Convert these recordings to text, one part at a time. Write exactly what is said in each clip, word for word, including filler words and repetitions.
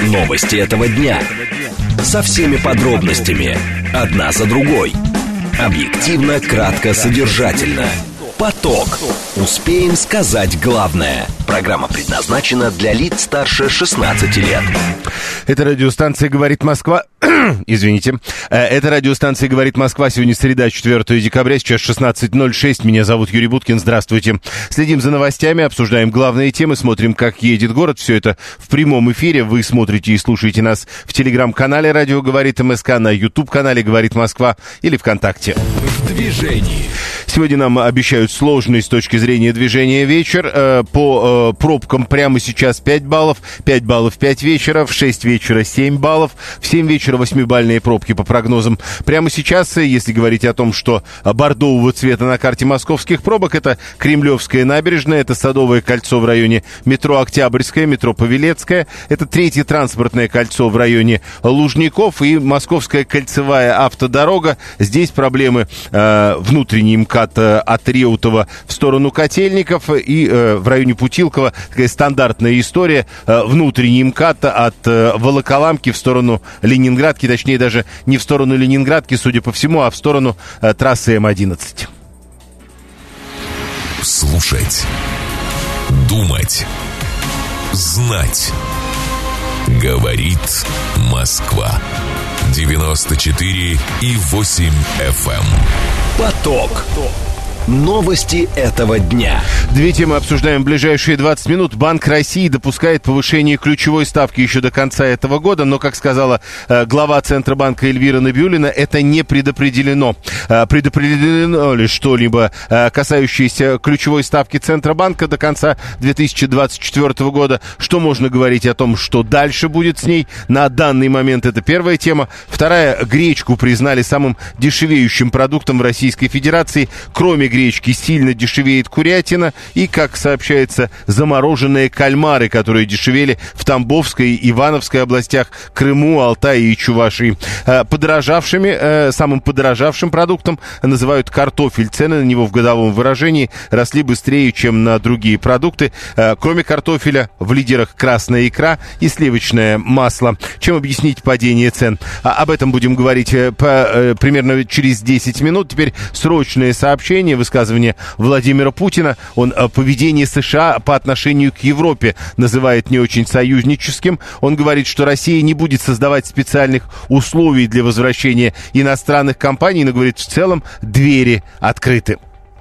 Новости этого дня. Со всеми подробностями. Одна за другой. Объективно, кратко, содержательно. Поток. Успеем сказать главное. Программа предназначена для лиц старше шестнадцати лет. Это радиостанция «Говорит Москва». Извините. Это радиостанция «Говорит Москва». Сегодня среда, четвёртого декабря, сейчас шестнадцать ноль шесть. Меня зовут Юрий Буткин. Здравствуйте. Следим за новостями, обсуждаем главные темы, смотрим, как едет город. Все это в прямом эфире. Вы смотрите и слушаете нас в телеграм-канале «Радио говорит МСК», на YouTube-канале «Говорит Москва» или ВКонтакте. В движении. Сегодня нам обещают сложный с точки зрения движения вечер. По пробкам прямо сейчас пять баллов, пять баллов в пять вечера, в шесть вечера семь баллов, в семь вечера восьмибалльные пробки по прогнозам. Прямо сейчас, если говорить о том, что бордового цвета на карте московских пробок, это Кремлевская набережная, это Садовое кольцо в районе метро Октябрьское, метро Павелецкая, это Третье транспортное кольцо в районе Лужников и Московская кольцевая автодорога. Здесь проблемы э, внутренний МКАД от Реутова в сторону Котельников и э, в районе Путилково такая стандартная история. Э, внутренний МКАД от э, Волоколамки в сторону Ленинградки, точнее даже не в сторону Ленинградки, судя по всему, а в сторону э, трассы эм одиннадцать. Слушать, думать, знать. Говорит Москва. девяносто четыре и восемь эф эм. Поток. Новости этого дня. Две темы обсуждаем в ближайшие двадцать минут. Банк России допускает повышение ключевой ставки еще до конца этого года, но, как сказала э, глава Центробанка Эльвира Набиуллина, это не предопределено. Э, предопределено ли что-либо, э, касающееся ключевой ставки Центробанка до конца две тысячи двадцать четвёртого года? Что можно говорить о том, что дальше будет с ней? На данный момент это первая тема. Вторая. Гречку признали самым дешевеющим продуктом в Российской Федерации. Кроме гречки сильно дешевеет курятина и, как сообщается, замороженные кальмары, которые дешевели в Тамбовской, Ивановской областях, Крыму, Алтае и Чувашии. Подорожавшими, самым подорожавшим продуктом называют картофель. Цены на него в годовом выражении росли быстрее, чем на другие продукты. Кроме картофеля, в лидерах красная икра и сливочное масло. Чем объяснить падение цен? Об этом будем говорить по, примерно через десять минут. Теперь срочное сообщение. Высказывание Владимира Путина. Он поведение США по отношению к Европе называет не очень союзническим. Он говорит, что Россия не будет создавать специальных условий для возвращения иностранных компаний, но говорит, в целом двери открыты.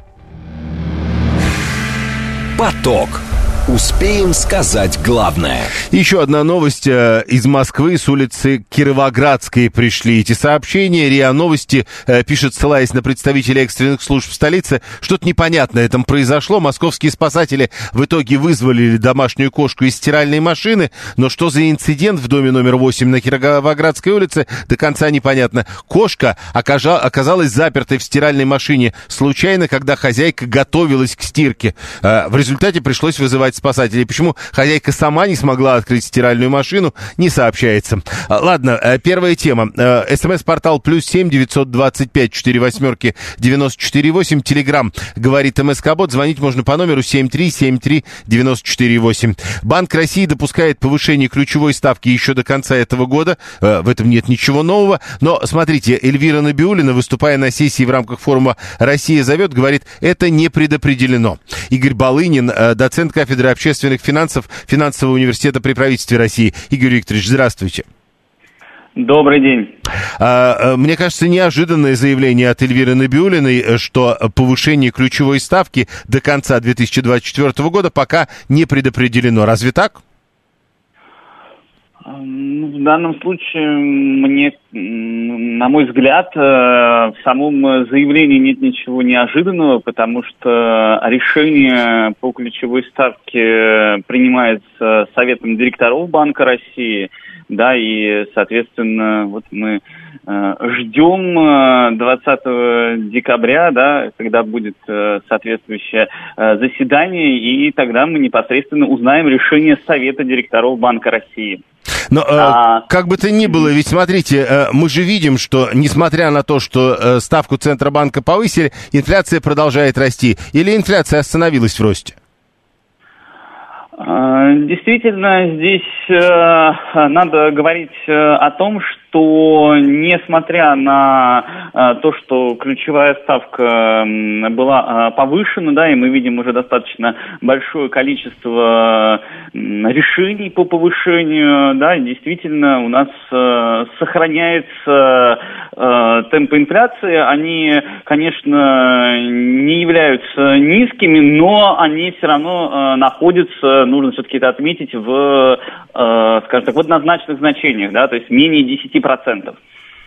Поток. Успеем сказать главное. Еще одна новость э, из Москвы, с улицы Кировоградской пришли эти сообщения. РИА Новости э, пишет, ссылаясь на представителей экстренных служб столицы, что-то непонятное там произошло. Московские спасатели в итоге вызволили домашнюю кошку из стиральной машины, но что за инцидент в доме номер восемь на Кировоградской улице, до конца непонятно. Кошка окажа- оказалась запертой в стиральной машине случайно, когда хозяйка готовилась к стирке. Э, в результате пришлось вызывать спасателей. Почему хозяйка сама не смогла открыть стиральную машину, не сообщается. Ладно, первая тема. СМС-портал плюс семь девятьсот двадцать пять четыре восьмерки девяносто четыре восемь. Телеграм говорит МСК-бот. Звонить можно по номеру семь три семь три девяносто четыре восемь. Банк России допускает повышение ключевой ставки еще до конца этого года. В этом нет ничего нового. Но, смотрите, Эльвира Набиуллина, выступая на сессии в рамках форума «Россия зовет», говорит, это не предопределено. Игорь Балынин, доцент кафедры общественных финансов Финансового университета при правительстве России. Игорь Викторович, здравствуйте. Добрый день. Мне кажется, неожиданное заявление от Эльвиры Набиуллиной, что повышение ключевой ставки до конца две тысячи двадцать четвёртого года пока не предопределено. Разве так? В данном случае, мне, на мой взгляд, в самом заявлении нет ничего неожиданного, потому что решение по ключевой ставке принимается Советом директоров Банка России, да, и, соответственно, вот мы ждем двадцатого декабря, да, когда будет соответствующее заседание, и тогда мы непосредственно узнаем решение Совета директоров Банка России. Но а... как бы то ни было, ведь смотрите, мы же видим, что несмотря на то, что ставку Центробанка повысили, инфляция продолжает расти. Или инфляция остановилась в росте? Действительно, здесь э, надо говорить э, о том, что несмотря на э, то, что ключевая ставка э, была э, повышена, да, и мы видим уже достаточно большое количество э, решений по повышению, да, действительно у нас э, сохраняется э, темпы инфляции. Они, конечно, не являются низкими, но они все равно э, находятся, нужно все-таки это отметить, в, э, скажем так, в однозначных значениях, да, то есть менее десяти процентов.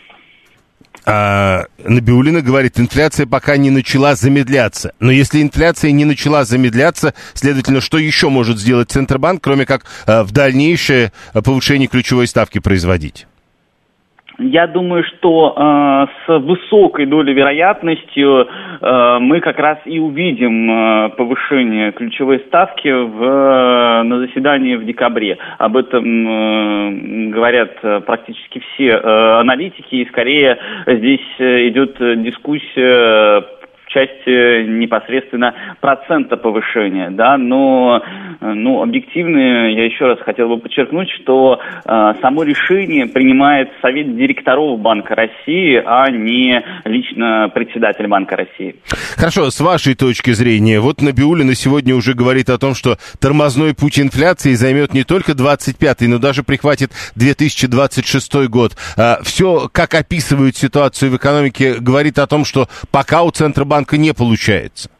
А Набиуллина говорит, инфляция пока не начала замедляться. Но если инфляция не начала замедляться, следовательно, что еще может сделать Центробанк, кроме как э, в дальнейшее повышение ключевой ставки производить? Я думаю, что э, с высокой долей вероятностью э, мы как раз и увидим э, повышение ключевой ставки в, э, на заседании в декабре. Об этом э, говорят практически все э, аналитики, и скорее здесь идет дискуссия в части непосредственно процента повышения, да, но, ну, объективно, я еще раз хотел бы подчеркнуть, что э, само решение принимает Совет директоров Банка России, а не лично председатель Банка России. Хорошо, с вашей точки зрения, вот Набиуллина сегодня уже говорит о том, что тормозной путь инфляции займет не только двадцать пятый, но даже прихватит две тысячи двадцать шестой год. Э, все, как описывают ситуацию в экономике, говорит о том, что пока у Центробанка не получается.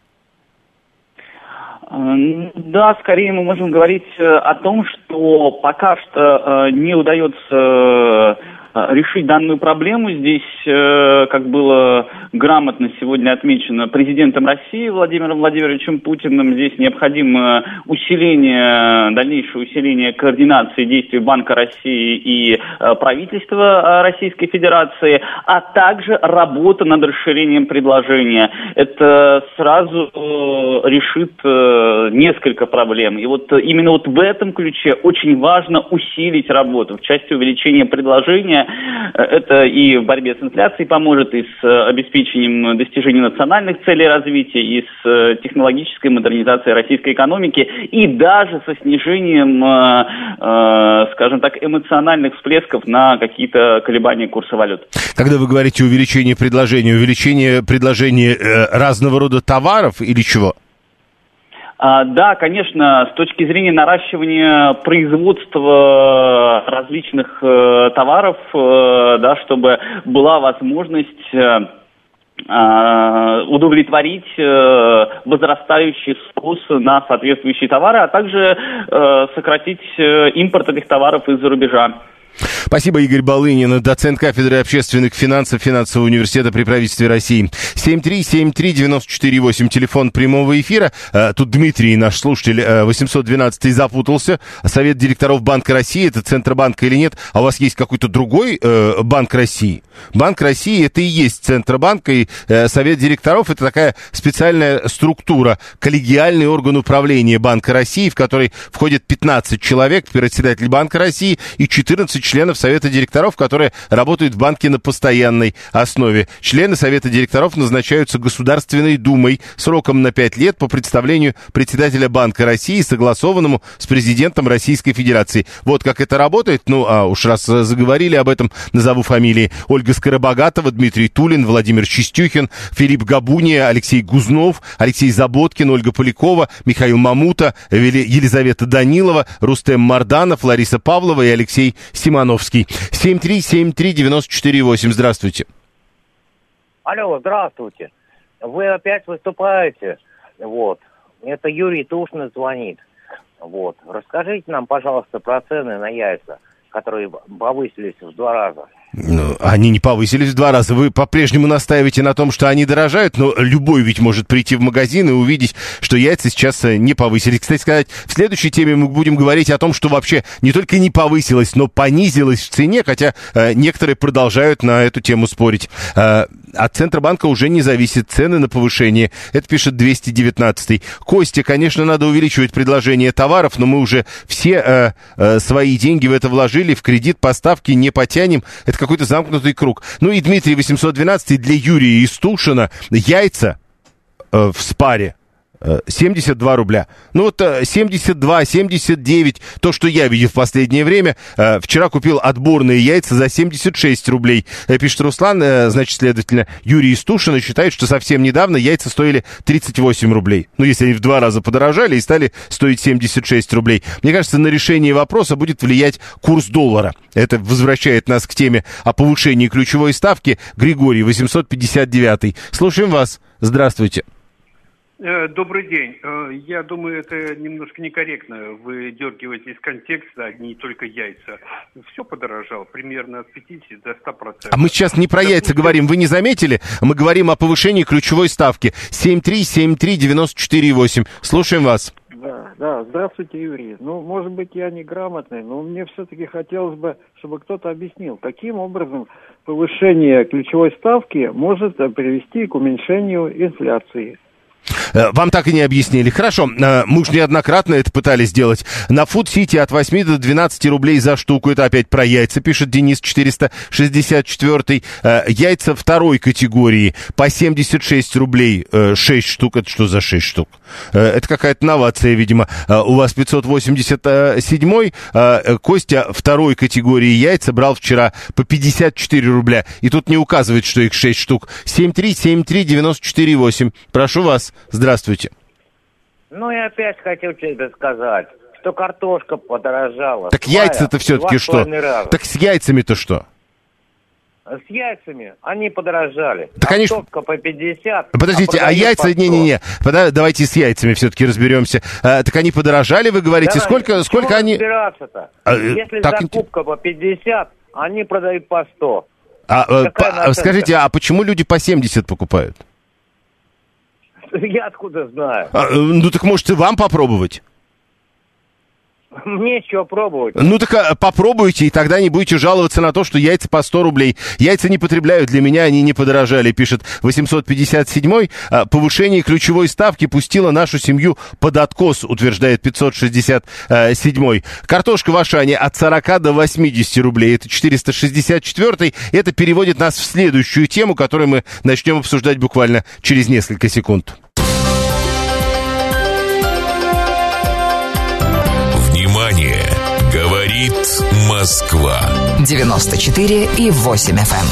Да, скорее мы можем говорить о том, что пока что не удается решить данную проблему. Здесь, как было грамотно сегодня отмечено президентом России Владимиром Владимировичем Путиным, здесь необходимо усиление, дальнейшее усиление координации действий Банка России и правительства Российской Федерации, а также работа над расширением предложения. Это сразу решит несколько проблем. И вот именно вот в этом ключе очень важно усилить работу в части увеличения предложения. Это и в борьбе с инфляцией поможет, и с обеспечением достижения национальных целей развития, и с технологической модернизацией российской экономики, и даже со снижением, скажем так, эмоциональных всплесков на какие-то колебания курса валют. Когда вы говорите увеличение предложения, увеличение предложения разного рода товаров или чего? А, да, конечно, с точки зрения наращивания производства различных э, товаров, э, да, чтобы была возможность э, удовлетворить э, возрастающий спрос на соответствующие товары, а также э, сократить э, импорт этих товаров из-за рубежа. Спасибо, Игорь Балынин, доцент кафедры общественных финансов Финансового университета при правительстве России. семь три семь три девять четыре восемь, телефон прямого эфира. Тут Дмитрий, наш слушатель, восемьсот двенадцатый, запутался. Совет директоров Банка России, это Центробанка или нет? А у вас есть какой-то другой э, Банк России? Банк России — это и есть Центробанк, и э, Совет директоров — это такая специальная структура, коллегиальный орган управления Банка России, в который входит пятнадцать человек, председатель Банка России и четырнадцать членов Совета директоров, которые работают в банке на постоянной основе. Члены Совета директоров назначаются Государственной Думой сроком на пять лет по представлению председателя Банка России, согласованному с президентом Российской Федерации. Вот как это работает. Ну, а уж раз заговорили об этом, назову фамилии: Ольга Скоробогатова, Дмитрий Тулин, Владимир Чистюхин, Филипп Габуния, Алексей Гузнов, Алексей Заботкин, Ольга Полякова, Михаил Мамута, Елизавета Данилова, Рустем Марданов, Лариса Павлова и Алексей Симоновский. семь три семь три девять четыре восемь. Здравствуйте. Алло, здравствуйте. Вы опять выступаете. Вот. Это Юрий Тушин звонит. Вот. Расскажите нам, пожалуйста, про цены на яйца, которые повысились в два раза. Ну, они не повысились в два раза. Вы по-прежнему настаиваете на том, что они дорожают, но любой ведь может прийти в магазин и увидеть, что яйца сейчас не повысились. Кстати сказать, в следующей теме мы будем говорить о том, что вообще не только не повысилось, но понизилось в цене, хотя э, некоторые продолжают на эту тему спорить. Э, от Центробанка уже не зависят цены на повышение. Это пишет двести девятнадцатый. Костя, конечно, надо увеличивать предложение товаров, но мы уже все э, э, свои деньги в это вложили, в кредит поставки не потянем. Это какой-то замкнутый круг. Ну и Дмитрий восемьсот двенадцатый, для Юрия из Тушина яйца э, в спаре семьдесят два рубля. Ну вот семьдесят два, семьдесят девять, то, что я видел в последнее время. Вчера купил отборные яйца за семьдесят шесть рублей. Пишет Руслан, значит, следовательно, Юрий из Тушина считает, что совсем недавно яйца стоили тридцать восемь рублей. Ну, если они в два раза подорожали и стали стоить семьдесят шесть рублей. Мне кажется, на решение вопроса будет влиять курс доллара. Это возвращает нас к теме о повышении ключевой ставки. Григорий, восемьсот пятьдесят девятый. Слушаем вас. Здравствуйте. Добрый день. Я думаю, это немножко некорректно. Вы дергиваете из контекста не только яйца. Все подорожало примерно от пятидесяти до ста процентов. А мы сейчас не про яйца говорим, вы не заметили? Мы говорим о повышении ключевой ставки. семь три семь три девять четыре восемь. Слушаем вас. Да, да, здравствуйте, Юрий. Ну, может быть, я неграмотный, но мне все-таки хотелось бы, чтобы кто-то объяснил, каким образом повышение ключевой ставки может привести к уменьшению инфляции. Вам так и не объяснили. Хорошо, мы уж неоднократно это пытались сделать. На Food City от восьми до двенадцати рублей за штуку. Это опять про яйца, пишет Денис четыреста шестьдесят четыре. Яйца второй категории по семьдесят шесть рублей шесть штук. Это что за шесть штук? Это какая-то новация, видимо. У вас пятьсот восемьдесят семь. Костя второй категории яйца брал вчера по пятьдесят четыре рубля. И тут не указывает, что их шесть штук. семь три семь три девять четыре восемь. Прошу вас. Здравствуйте. Ну, я опять хотел тебе сказать, что картошка подорожала. Так яйца-то все-таки что? Раза. Так с яйцами-то что? С яйцами они подорожали. Так они... Картошка по пятьдесят. Подождите, а, а яйца... Не-не-не, давайте с яйцами все-таки разберемся. А, так они подорожали, вы говорите? Да, сколько сколько они... разбираться-то? А, Если так... закупка по пятьдесят, они продают по сто. А, по... Скажите, а почему люди по семьдесят покупают? Я откуда знаю? А, ну так можете вам попробовать. Мне что пробовать? Ну так а, попробуйте, и тогда не будете жаловаться на то, что яйца по сто рублей. Яйца не потребляют, для меня они не подорожали, пишет восемьсот пятьдесят семь. А, повышение ключевой ставки пустило нашу семью под откос, утверждает пятьсот шестьдесят семь. Картошка в Ашане от сорока до восьмидесяти рублей, это четыреста шестьдесят четыре. Это переводит нас в следующую тему, которую мы начнем обсуждать буквально через несколько секунд. Внимание! Говорит Москва. девяносто четыре и восемь эф эм.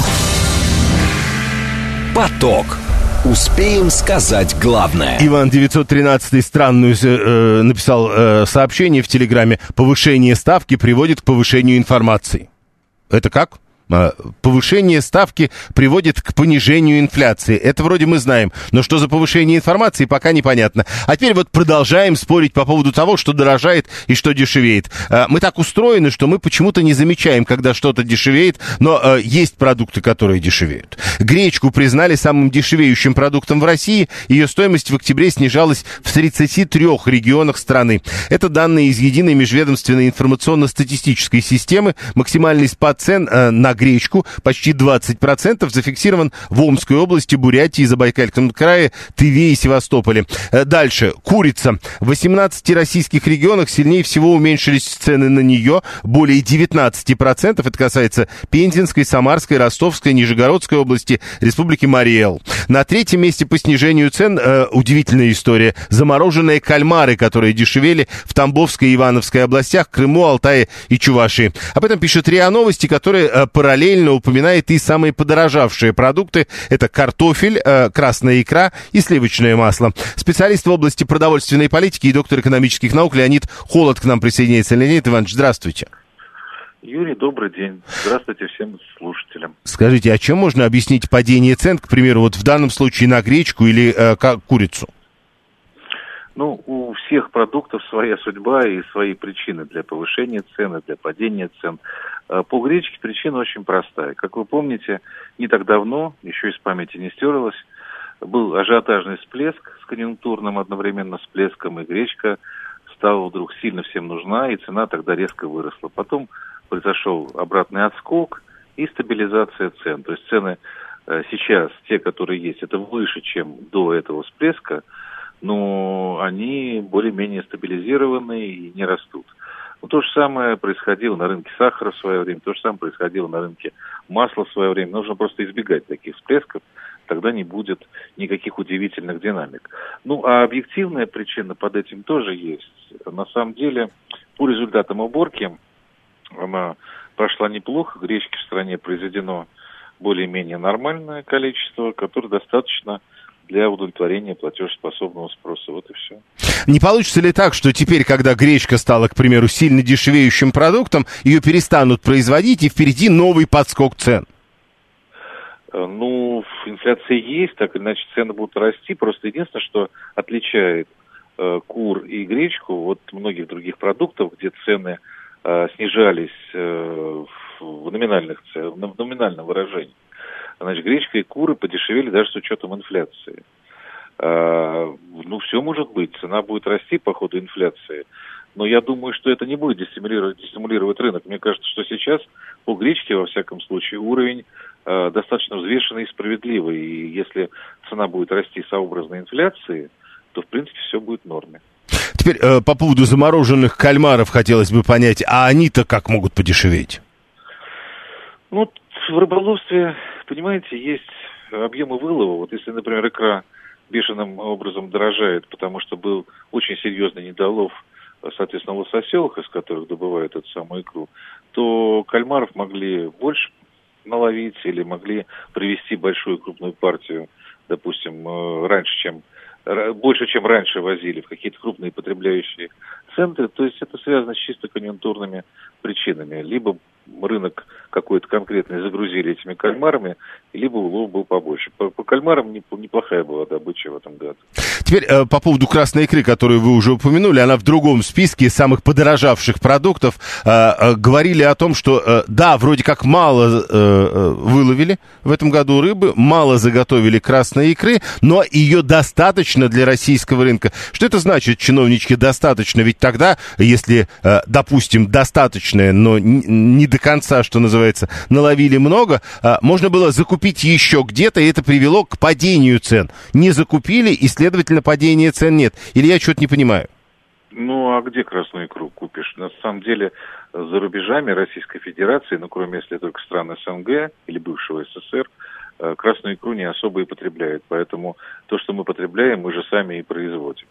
Поток. Успеем сказать главное. Иван девятьсот тринадцатый странную э, написал э, сообщение в Телеграме. Повышение ставки приводит к повышению информации. Это как? Повышение ставки приводит к понижению инфляции. Это вроде мы знаем. Но что за повышение информации, пока непонятно. А теперь вот продолжаем спорить по поводу того, что дорожает и что дешевеет. Мы так устроены, что мы почему-то не замечаем, когда что-то дешевеет, но есть продукты, которые дешевеют. Гречку признали самым дешевеющим продуктом в России. Ее стоимость в октябре снижалась в тридцати трёх регионах страны. Это данные из единой межведомственной информационно-статистической системы. Максимальный спад цен на гречку почти двадцать процентов зафиксирован в Омской области, Бурятии, Забайкальском крае, Тыве и Севастополе. Дальше. Курица. В восемнадцати российских регионах сильнее всего уменьшились цены на нее. Более девятнадцати процентов. Это касается Пензенской, Самарской, Ростовской, Нижегородской области, Республики Марий-Эл. На третьем месте по снижению цен э, удивительная история. Замороженные кальмары, которые дешевели в Тамбовской и Ивановской областях, Крыму, Алтае и Чувашии. Об этом пишет РИА Новости, которые э, параллельно упоминает и самые подорожавшие продукты. Это картофель, э, красная икра и сливочное масло. Специалист в области продовольственной политики и доктор экономических наук Леонид Холод к нам присоединяется. Леонид Иванович, здравствуйте. Юрий, добрый день. Здравствуйте всем слушателям. Скажите, а чем можно объяснить падение цен, к примеру, вот в данном случае на гречку или э, курицу? Ну, у всех продуктов своя судьба и свои причины для повышения цен, для падения цен. По гречке причина очень простая. Как вы помните, не так давно, еще из памяти не стерлось, был ажиотажный всплеск с конъюнктурным одновременно всплеском, и гречка стала вдруг сильно всем нужна, и цена тогда резко выросла. Потом произошел обратный отскок и стабилизация цен. То есть цены сейчас, те, которые есть, это выше, чем до этого всплеска, но они более-менее стабилизированы и не растут. Ну, то же самое происходило на рынке сахара в свое время, то же самое происходило на рынке масла в свое время. Нужно просто избегать таких всплесков, тогда не будет никаких удивительных динамик. Ну, а объективная причина под этим тоже есть. На самом деле, по результатам уборки она прошла неплохо. Гречки в стране произведено более-менее нормальное количество, которое достаточно для удовлетворения платежеспособного спроса. Вот и все. Не получится ли так, что теперь, когда гречка стала, к примеру, сильно дешевеющим продуктом, ее перестанут производить, и впереди новый подскок цен? Ну, инфляция есть, так или иначе цены будут расти. Просто единственное, что отличает э, кур и гречку от многих других продуктов, где цены э, снижались э, в номинальных ценах, в номинальном выражении. Значит, гречка и куры подешевели даже с учетом инфляции. Э, ну, все может быть. Цена будет расти по ходу инфляции. Но я думаю, что это не будет дестимулировать, дестимулировать рынок. Мне кажется, что сейчас по гречке, во всяком случае, уровень э, достаточно взвешенный и справедливый. И если цена будет расти сообразно инфляции, то, в принципе, все будет в норме. Теперь э, по поводу замороженных кальмаров хотелось бы понять, а они-то как могут подешеветь? Ну, в рыболовстве, понимаете, есть объемы вылова. Вот если, например, икра бешеным образом дорожает, потому что был очень серьезный недолов, соответственно, в лососелах, из которых добывают эту самую икру, то кальмаров могли больше наловить или могли привезти большую крупную партию, допустим, раньше, чем больше, чем раньше возили в какие-то крупные потребляющие центры. То есть это связано с чисто конъюнктурными причинами. Либо рынок какой-то конкретный загрузили этими кальмарами, либо улов был побольше. По, по кальмарам неплохая была добыча в этом году. Теперь э, по поводу красной икры, которую вы уже упомянули, она в другом списке самых подорожавших продуктов. Э, э, говорили о том, что э, да, вроде как мало э, выловили в этом году рыбы, мало заготовили красной икры, но ее достаточно для российского рынка. Что это значит, чиновнички, достаточно? Ведь тогда, если, э, допустим, достаточное, но не до конца, что называется, наловили много, э, можно было закупить еще где-то, и это привело к падению цен. Не закупили, и, следовательно, падения цен нет. Или я что-то не понимаю? Ну, а где красную икру купишь? На самом деле, за рубежами Российской Федерации, ну, кроме если только стран СНГ или бывшего СССР, красную икру не особо и потребляют. Поэтому то, что мы потребляем, мы же сами и производим.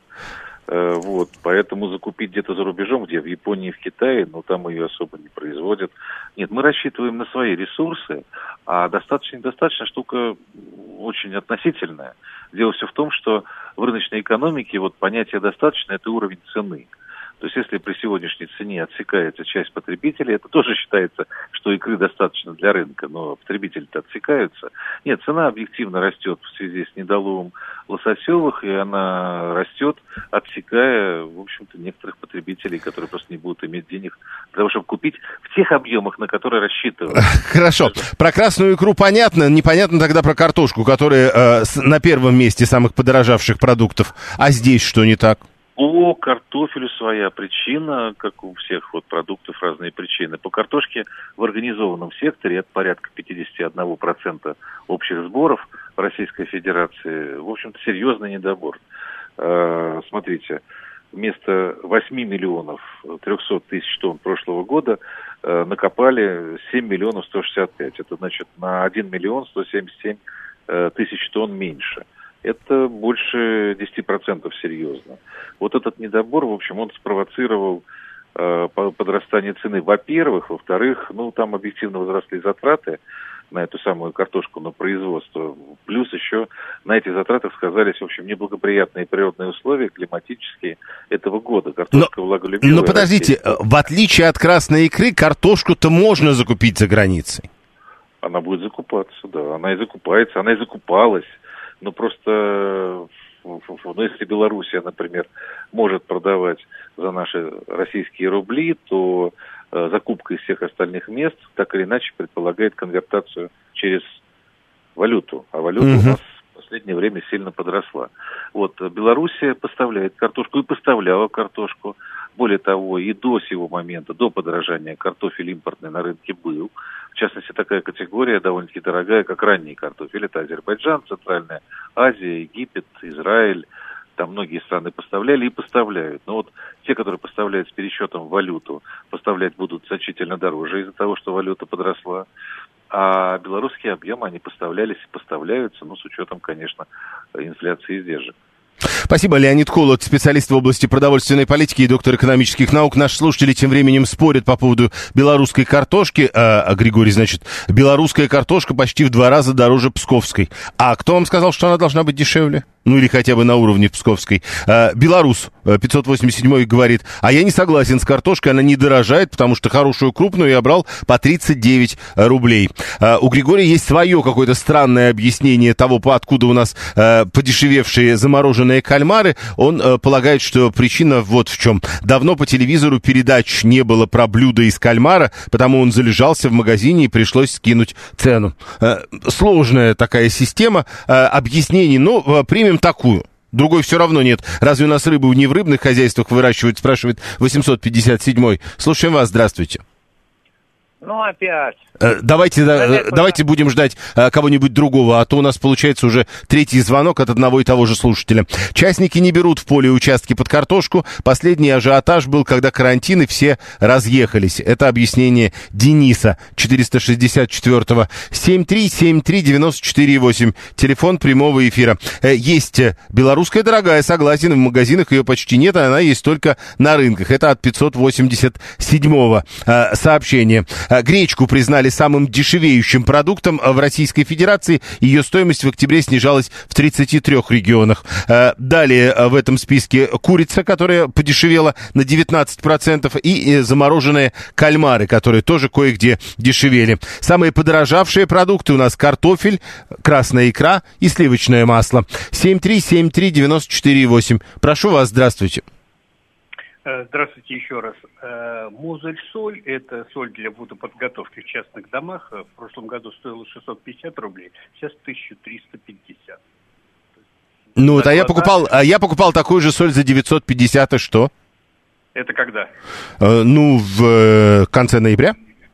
Вот, поэтому закупить где-то за рубежом, где в Японии, в Китае, но там ее особо не производят. Нет, мы рассчитываем на свои ресурсы, а достаточно-недостаточно штука очень относительная. Дело все в том, что в рыночной экономике вот понятие «достаточно» – это уровень цены. То есть если при сегодняшней цене отсекается часть потребителей, это тоже считается, что икры достаточно для рынка, но потребители-то отсекаются. Нет, цена объективно растет в связи с недоловом лососевых, и она растет, отсекая, в общем-то, некоторых потребителей, которые просто не будут иметь денег для того, чтобы купить в тех объемах, на которые рассчитывают. Хорошо. Про красную икру понятно, непонятно тогда про картошку, которая э, на первом месте самых подорожавших продуктов. А здесь что не так? По картофелю своя причина, как у всех вот продуктов разные причины. По картошке в организованном секторе это порядка пятьдесят один процент общих сборов в Российской Федерации. В общем-то, серьезный недобор. Э, смотрите, вместо восемь миллионов триста тысяч тонн прошлого года э, накопали семь миллионов сто шестьдесят пять. Это значит на один миллион сто семьдесят семь э, тысяч тонн меньше. Это больше десять процентов серьезно. Вот этот недобор, в общем, он спровоцировал э, подрастание цены, во-первых. Во-вторых, ну, там объективно возросли затраты на эту самую картошку, на производство. Плюс еще на этих затратах сказались, в общем, неблагоприятные природные условия, климатические этого года. Картошка влаголюбивая. Но подождите, Россия. В отличие от красной икры, картошку-то можно закупить за границей. Она будет закупаться, да. Она и закупается, она и закупалась. Ну, просто, ну, если Белоруссия, например, может продавать за наши российские рубли, то э, закупка из всех остальных мест так или иначе предполагает конвертацию через валюту. А валюта uh-huh. у нас в последнее время сильно подросла. Вот, Белоруссия поставляет картошку и поставляла картошку. Более того, и до сего момента, до подорожания, картофель импортный на рынке был. В частности, такая категория довольно-таки дорогая, как ранний картофель. Это Азербайджан, Центральная Азия, Египет, Израиль. Там многие страны поставляли и поставляют. Но вот те, которые поставляют с пересчетом в валюту, поставлять будут значительно дороже из-за того, что валюта подросла. а белорусские объемы, они поставлялись и поставляются, ну, с учетом, конечно, инфляции и издержек. Спасибо. Леонид Холод, специалист в области продовольственной политики и доктор экономических наук. Наши слушатели тем временем спорят по поводу белорусской картошки. А, Григорий, значит, белорусская картошка почти в два раза дороже псковской. А кто вам сказал, что она должна быть дешевле? Ну, или хотя бы на уровне псковской. А, белорус пятьсот восемьдесят семь говорит, а я не согласен с картошкой, она не дорожает, потому что хорошую крупную я брал по тридцать девять рублей. А, у Григория есть свое какое-то странное объяснение того, откуда у нас а, подешевевшие замороженные кальмары. Он а, полагает, что причина вот в чем. Давно по телевизору передач не было про блюдо из кальмара, потому он залежался в магазине и пришлось скинуть цену. А, сложная такая система а, объяснений, но а, примем такую. Другой все равно нет. Разве у нас рыбу не в рыбных хозяйствах выращивают, спрашивает восемьсот пятьдесят семь. Слушаем вас, здравствуйте. Ну, опять. Давайте, да, давайте будем ждать а, кого-нибудь другого, а то у нас получается уже третий звонок от одного и того же слушателя. Частники не берут в поле участки под картошку. Последний ажиотаж был, когда карантин и все разъехались. Это объяснение Дениса, четыреста шестьдесят четвёртого. семь три семь три девять четыре восемь. Телефон прямого эфира. Есть белорусская дорогая, согласен, в магазинах ее почти нет, а она есть только на рынках. Это от пятьсот восемьдесят седьмого а, сообщения. Гречку признали самым дешевеющим продуктом в Российской Федерации. Ее стоимость в октябре снижалась в тридцати трёх регионах. Далее в этом списке курица, которая подешевела на девятнадцать процентов, и замороженные кальмары, которые тоже кое-где дешевели. Самые подорожавшие продукты у нас картофель, красная икра и сливочное масло. семь три семь три девять четыре восемь. Прошу вас, здравствуйте. Здравствуйте еще раз. Мозель-соль – это соль для водоподготовки в частных домах. В прошлом году стоила шестьсот пятьдесят рублей, сейчас тысяча триста пятьдесят. Ну, вот, а я покупал, а я покупал такую же соль за девятьсот пятьдесят, и что? Это когда? Э, ну, в э, конце ноября.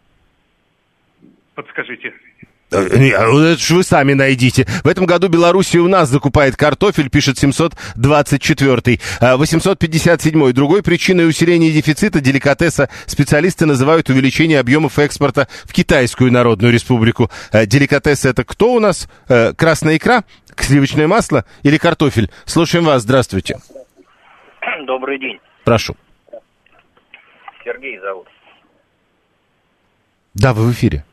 Подскажите. Это ж вы сами найдите. В этом году Белоруссия у нас закупает картофель, пишет семьсот двадцать четвёртый. восемьсот пятьдесят седьмой. Другой причиной усиления дефицита деликатеса специалисты называют увеличение объемов экспорта в Китайскую Народную Республику. Деликатес — это кто у нас? Красная икра, сливочное масло или картофель? Слушаем вас, здравствуйте. Добрый день. Прошу. Сергей зовут. Да, вы в эфире.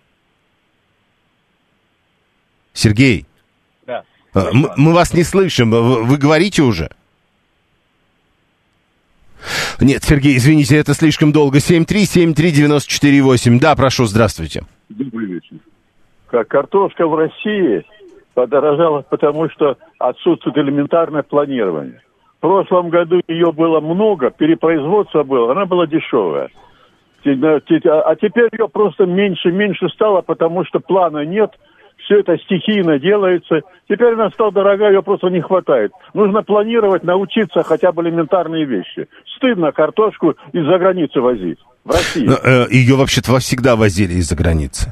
Сергей, да. мы, мы вас не слышим, вы, вы говорите уже? Нет, Сергей, извините, это слишком долго. семь три семь три девять четыре восемь. Да, прошу, здравствуйте. Добрый вечер. Как картошка в России подорожала, потому что отсутствует элементарное планирование. В прошлом году ее было много, перепроизводство было, она была дешевая. А теперь ее просто меньше-меньше стало, потому что плана нет. Все это стихийно делается. Теперь она стала дорогая, ее просто не хватает. Нужно планировать, научиться хотя бы элементарные вещи. Стыдно картошку из-за границы возить. В России. Но, э, ее вообще-то всегда возили из-за границы.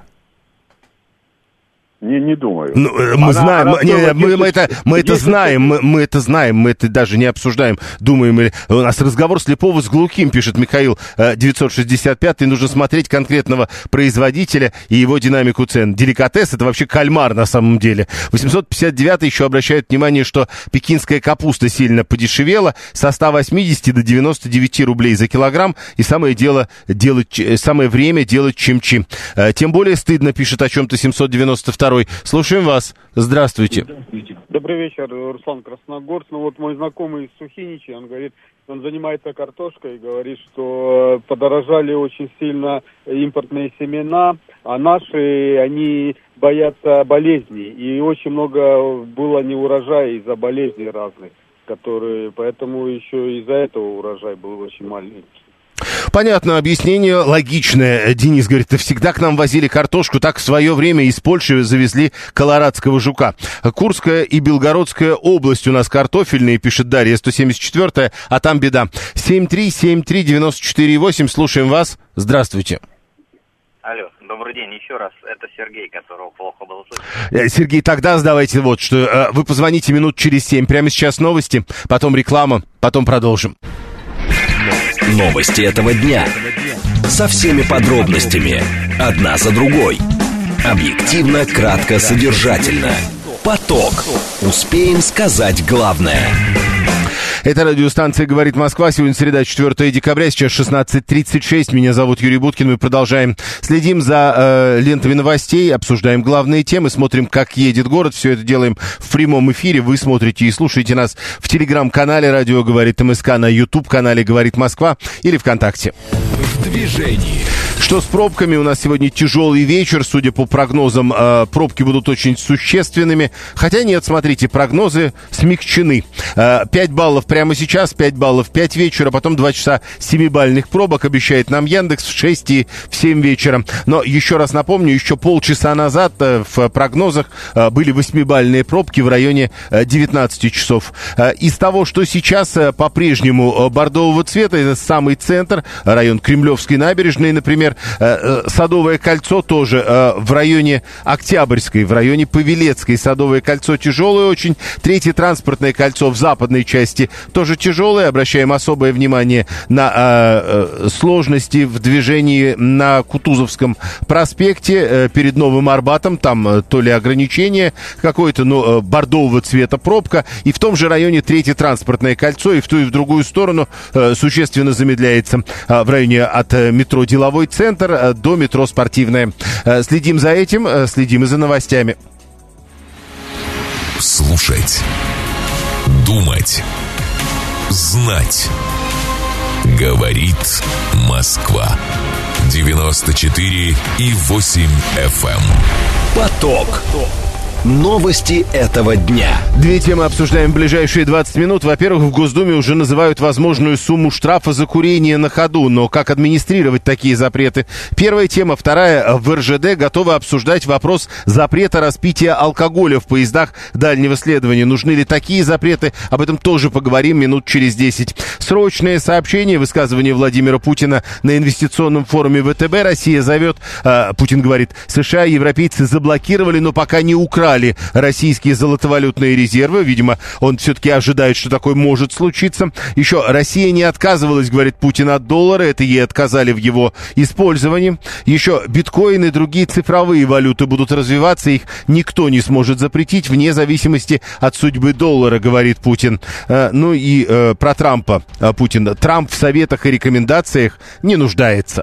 Не, не думаю. Ну, мы она, знаем, она не, мы, мы, это, мы это знаем, мы, мы это знаем, мы это даже не обсуждаем, думаем. Или... У нас разговор слепого с глухим, пишет Михаил девятьсот шестьдесят пятый. Нужно смотреть конкретного производителя и его динамику цен. Деликатес — это вообще кальмар на самом деле. восемьсот пятьдесят девятый еще обращает внимание, что пекинская капуста сильно подешевела со ста восьмидесяти до девяноста девяти рублей за килограмм. И самое, дело делать, самое время делать чимчи. Тем более стыдно, пишет о чем-то семьсот девяносто второй. Слушаем вас. Здравствуйте. Здравствуйте. Добрый вечер, Руслан Красногорск. Ну вот мой знакомый из Сухиничи, он говорит, он занимается картошкой и говорит, что подорожали очень сильно импортные семена, а наши, они боятся болезней. И очень много было неурожая из-за болезней разных, которые, поэтому еще из-за этого урожай был очень маленький. Понятно, объяснение логичное. Денис говорит, ты всегда к нам возили картошку, так в свое время из Польши завезли колорадского жука. Курская и Белгородская область у нас картофельные, пишет Дарья, сто семьдесят четвёртая, а там беда. семь три семь три девять четыре восемь, слушаем вас. Здравствуйте. Алло, добрый день еще раз. Это Сергей, которого плохо было слышно. Сергей, тогда сдавайте вот, что вы позвоните минут через семь. Прямо сейчас новости, потом реклама, потом продолжим. Новости этого дня. Со всеми подробностями. Одна за другой. Объективно, кратко, содержательно. Поток. Успеем сказать главное. Это радиостанция «Говорит Москва». Сегодня среда, четвёртое декабря, сейчас шестнадцать тридцать шесть. Меня зовут Юрий Буткин. Мы продолжаем. Следим за э, лентами новостей, обсуждаем главные темы, смотрим, как едет город. Все это делаем в прямом эфире. Вы смотрите и слушаете нас в телеграм-канале «Радио говорит МСК», на YouTube-канале «Говорит Москва» или ВКонтакте. В движении. Что с пробками? У нас сегодня тяжелый вечер. Судя по прогнозам, э, пробки будут очень существенными. Хотя нет, смотрите, прогнозы смягчены. Э, пять баллов прямо сейчас, пять баллов в пять вечера, потом два часа семибалльных пробок обещает нам Яндекс в шесть и в семь вечера. Но еще раз напомню, еще полчаса назад э, в прогнозах э, были восьмибалльные пробки в районе э, девятнадцати часов. Э, из того, что сейчас э, по-прежнему э, бордового цвета, это самый центр, район Кремлевской набережной, например, Садовое кольцо тоже э, в районе Октябрьской, в районе Павелецкой. Садовое кольцо тяжелое очень. Третье транспортное кольцо в западной части тоже тяжелое. Обращаем особое внимание на э, э, сложности в движении на Кутузовском проспекте э, перед Новым Арбатом. Там э, то ли ограничение какое-то, но э, бордового цвета пробка. И в том же районе третье транспортное кольцо и в ту и в другую сторону э, существенно замедляется э, в районе от э, метро Деловой центр до метро Спортивная. Следим за этим, следим и за новостями. Слушать, думать, знать. Говорит Москва. девяносто четыре и восемь эф эм. Поток. Новости этого дня. Две темы обсуждаем в ближайшие двадцать минут. Во-первых, в Госдуме уже называют возможную сумму штрафа за курение на ходу. Но как администрировать такие запреты? Первая тема. Вторая. В эр жэ дэ готовы обсуждать вопрос запрета распития алкоголя в поездах дальнего следования. Нужны ли такие запреты? Об этом тоже поговорим минут через десять. Срочное сообщение. Высказывание Владимира Путина на инвестиционном форуме вэ тэ бэ. Россия зовет. Э, Путин говорит, США и европейцы заблокировали, но пока не украли российские золотовалютные резервы. Видимо, он все-таки ожидает, что такое может случиться. Еще Россия не отказывалась, говорит Путин, от доллара. Это ей отказали в его использовании. Еще биткоин и другие цифровые валюты будут развиваться. Их никто не сможет запретить вне зависимости от судьбы доллара, говорит Путин. Э, ну и э, про Трампа э, Путин. Трамп в советах и рекомендациях не нуждается.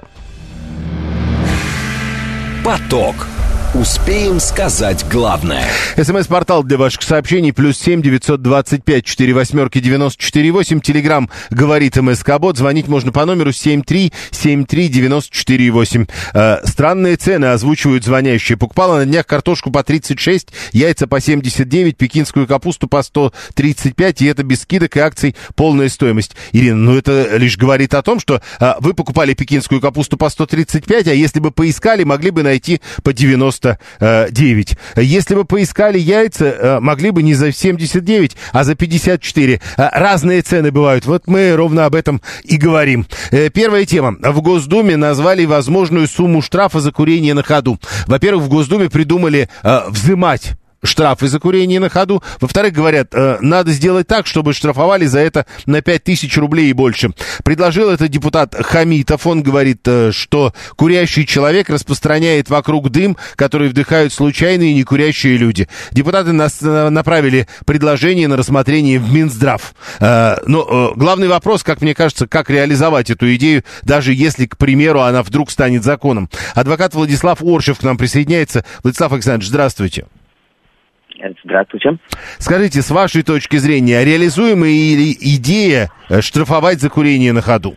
Поток. Успеем сказать главное. СМС-портал для ваших сообщений плюс семь девятьсот двадцать пять четыре восьмерки девяносто четыре восемь. Телеграм говорит МСК-бот. Звонить можно по номеру семь три семь три девяносто четыре восемь. Э, странные цены озвучивают звонящие. Покупала на днях картошку по тридцать шесть, яйца по семьдесят девять, пекинскую капусту по сто тридцать пять, и это без скидок и акций полная стоимость. Ирина, ну это лишь говорит о том, что э, вы покупали пекинскую капусту по сто тридцать пять, а если бы поискали, могли бы найти по девяносто девять. Если бы поискали яйца, могли бы не за семьдесят девять, а за пятьдесят четыре. Разные цены бывают. Вот мы ровно об этом и говорим. Первая тема. В Госдуме назвали возможную сумму штрафа за курение на ходу. Во-первых, в Госдуме придумали взимать штрафы за курение на ходу. Во-вторых, говорят, э, надо сделать так, чтобы штрафовали за это на пять тысяч рублей и больше. Предложил это депутат Хамитов. Он говорит, э, что курящий человек распространяет вокруг дым, который вдыхают случайные некурящие люди. Депутаты нас, э, направили предложение на рассмотрение в Минздрав. Э, но э, главный вопрос, как мне кажется, как реализовать эту идею, даже если, к примеру, она вдруг станет законом. Адвокат Владислав Оршев к нам присоединяется. Владислав Александрович, здравствуйте. Здравствуйте. Скажите, с вашей точки зрения, реализуемая ли идея штрафовать за курение на ходу?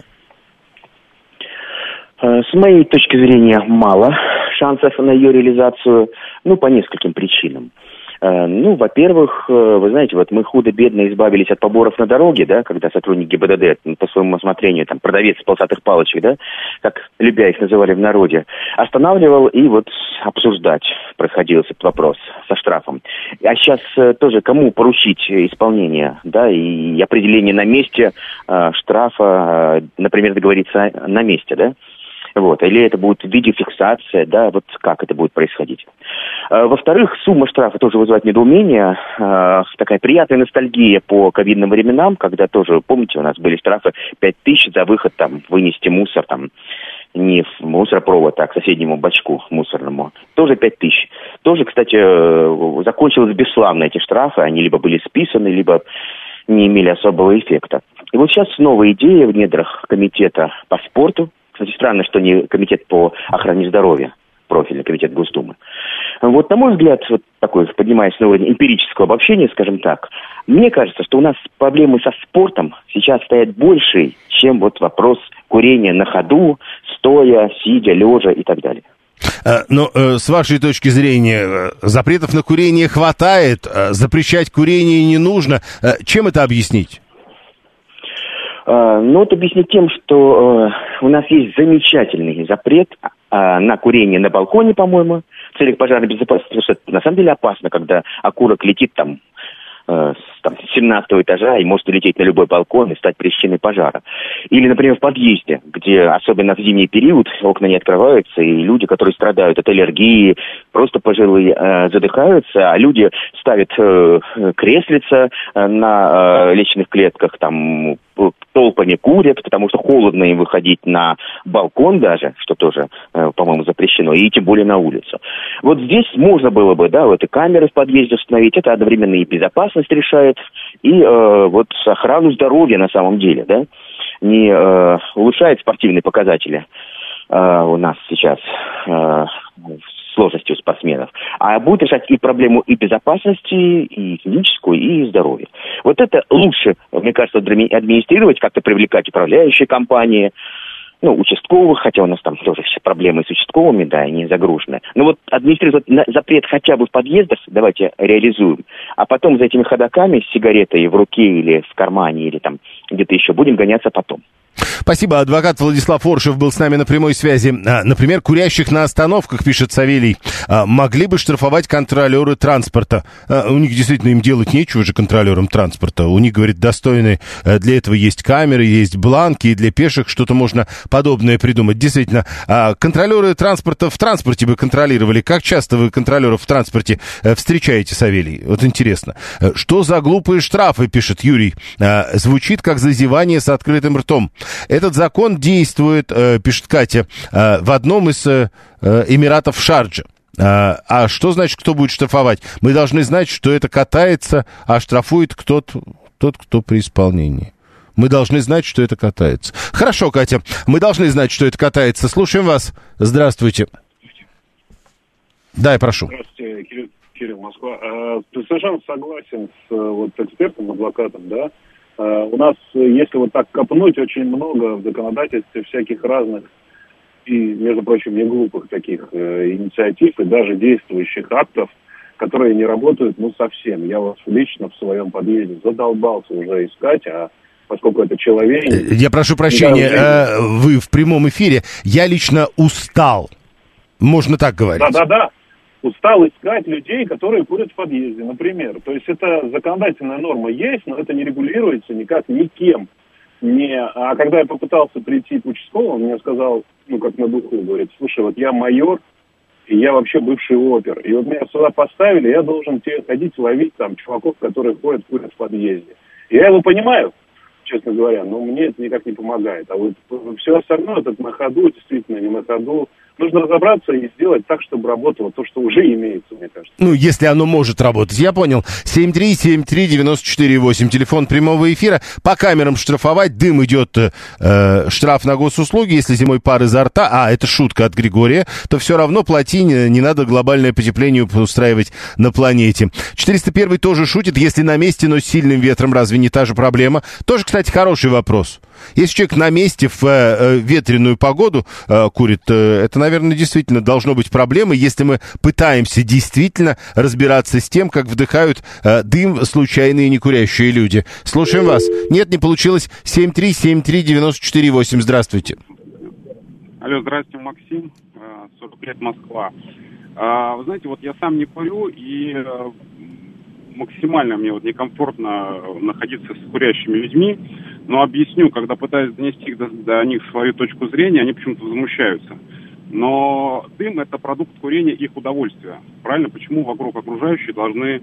С моей точки зрения, мало шансов на ее реализацию, ну, по нескольким причинам. Ну, во-первых, вы знаете, вот мы худо-бедно избавились от поборов на дороге, да, когда сотрудник гэ бэ дэ дэ по своему осмотрению, там, продавец полосатых палочек, да, как любя их называли в народе, останавливал и вот обсуждать происходил этот вопрос со штрафом. А сейчас тоже кому поручить исполнение, да, и определение на месте э, штрафа, э, например, договориться на месте, да. Вот. Или это будет видеофиксация, да, вот как это будет происходить. Во-вторых, сумма штрафа тоже вызывает недоумение, такая приятная ностальгия по ковидным временам, когда тоже, помните, у нас были штрафы пять тысяч за выход, там, вынести мусор, там, не в мусоропровод, а к соседнему бачку мусорному, тоже пять тысяч. Тоже, кстати, закончилось бесславно эти штрафы, они либо были списаны, либо не имели особого эффекта. И вот сейчас новая идея в недрах комитета по спорту. Кстати, странно, что не комитет по охране здоровья, профильный комитет Госдумы. Вот, на мой взгляд, вот такой, поднимаясь на уровень эмпирического обобщения, скажем так, мне кажется, что у нас проблемы со спортом сейчас стоят больше, чем вот вопрос курения на ходу, стоя, сидя, лежа и так далее. Но с вашей точки зрения, запретов на курение хватает, запрещать курение не нужно. Чем это объяснить? Ну, это объяснить тем, что у нас есть замечательный запрет на курение на балконе, по-моему, в целях пожарной безопасности, потому что это на самом деле опасно, когда окурок летит там с там, семнадцатого этажа и может улететь на любой балкон и стать причиной пожара. Или, например, в подъезде, где, особенно в зимний период, окна не открываются, и люди, которые страдают от аллергии, просто пожилые, э, задыхаются, а люди ставят э, креслица э, на э, личных клетках, там толпами курят, потому что холодно им выходить на балкон даже, что тоже, э, по-моему, запрещено, и тем более на улицу. Вот здесь можно было бы, да, вот и камеры в подъезде установить, это одновременно и безопасность решает, и э, вот охрану здоровья на самом деле, да, не э, улучшает спортивные показатели э, у нас сейчас э, сложности у спортсменов, а будет решать и проблему и безопасности, и физическую, и здоровья. Вот это лучше, мне кажется, администрировать, как-то привлекать управляющие компании, ну, участковых, хотя у нас там тоже все проблемы с участковыми, да, они загружены. Но вот администрировать запрет хотя бы в подъездах давайте реализуем, а потом за этими ходоками с сигаретой в руке или в кармане, или там где-то еще будем гоняться потом. Спасибо. Адвокат Владислав Оршев был с нами на прямой связи. Например, курящих на остановках, пишет Савелий, могли бы штрафовать контролеры транспорта. У них действительно им делать нечего же контролерам транспорта. У них, говорит, достойные для этого есть камеры, есть бланки, и для пеших что-то можно подобное придумать. Действительно, контролеры транспорта в транспорте бы контролировали. Как часто вы контролеров в транспорте встречаете, Савелий? Вот интересно. Что за глупые штрафы, пишет Юрий. Звучит как зазевание с открытым ртом. Этот закон действует, э, пишет Катя, э, в одном из э, Эмиратов Шарджа. А, а что значит, кто будет штрафовать? Мы должны знать, что это катается, а штрафует кто-то, тот, кто при исполнении. Мы должны знать, что это катается. Хорошо, Катя, мы должны знать, что это катается. Слушаем вас. Здравствуйте. Да, я прошу. Здравствуйте, Кирилл, Кирилл Москва. Ты совершенно согласен с вот экспертом, адвокатом, да? Uh, у нас, если вот так копнуть, очень много в законодательстве всяких разных и, между прочим, не глупых таких uh, инициатив и даже действующих актов, которые не работают, ну, совсем. Я вас лично в своем подъезде задолбался уже искать, а поскольку это человек... Я прошу прощения, э, вы в прямом эфире. Я лично устал. Можно так говорить. Да-да-да. Устал искать людей, которые курят в подъезде, например. То есть это законодательная норма есть, но это не регулируется никак никем. Не... А когда я попытался прийти к участковому, он мне сказал, ну, как на духу, говорит, слушай, вот я майор, и я вообще бывший опер. И вот меня сюда поставили, я должен тебе ходить ловить там чуваков, которые ходят, курят в подъезде. И я его понимаю, честно говоря, но мне это никак не помогает. А вот все остальное, это на ходу, действительно, не на ходу. Нужно разобраться и сделать так, чтобы работало то, что уже имеется, мне кажется. Ну, если оно может работать. Я понял. семь три семь три девять четыре восемь. Телефон прямого эфира. По камерам штрафовать. Дым идет э, штраф на госуслуги. Если зимой пар изо рта, а это шутка от Григория, то все равно плати. Не, не надо глобальное потепление устраивать на планете. четыреста первый тоже шутит. Если на месте, но с сильным ветром, разве не та же проблема? Тоже, кстати, хороший вопрос. Если человек на месте в э, ветреную погоду э, курит, э, это, наверное, действительно должно быть проблемой, если мы пытаемся действительно разбираться с тем, как вдыхают э, дым случайные некурящие люди. Слушаем вас. Нет, не получилось. семь три семь три девять четыре восемь. Здравствуйте. Алло, здравствуйте, Максим. сорок лет, Москва. Вы знаете, вот я сам не курю, и максимально мне вот некомфортно находиться с курящими людьми. Но объясню, когда пытаюсь донести до, до них свою точку зрения, они почему-то возмущаются. Но дым – это продукт курения их удовольствия. Правильно? Почему вокруг окружающие должны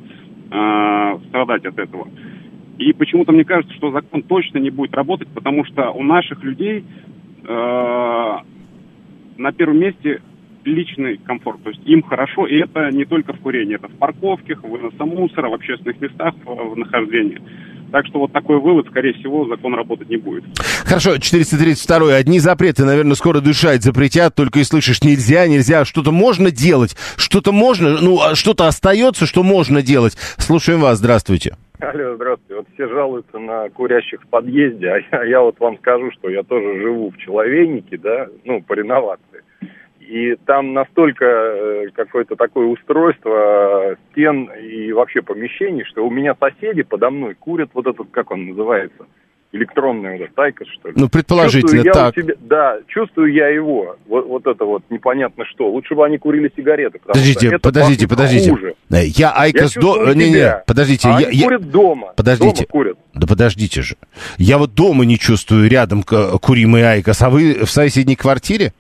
э, страдать от этого? И почему-то мне кажется, что закон точно не будет работать, потому что у наших людей э, на первом месте личный комфорт. То есть им хорошо, и это не только в курении, это в парковках, в выносе мусора, в общественных местах, в нахождении. Так что вот такой вывод, скорее всего, закон работать не будет. Хорошо, четыреста тридцать два. Одни запреты, наверное, скоро дышать запретят, только и слышишь, нельзя, нельзя. Что-то можно делать, что-то можно, ну, что-то остается, что можно делать. Слушаем вас, здравствуйте. Алло, здравствуйте. Вот все жалуются на курящих в подъезде, а я, я вот вам скажу, что я тоже живу в Человейнике, да, ну, по реновации. И там настолько э, какое-то такое устройство э, стен и вообще помещений, что у меня соседи подо мной курят вот этот, как он называется, электронный вот этот айкос, что ли. Ну, предположительно, чувствую так. Я у себя, да, чувствую я его, вот, вот это вот непонятно что. Лучше бы они курили сигареты, потому подождите, что это подождите, подождите. хуже. Я айкос... до... Не, не, подождите. А я, они я... курят дома. Подождите. Дома курят. Да подождите же. Я вот дома не чувствую рядом куримый айкос, а вы в соседней квартире?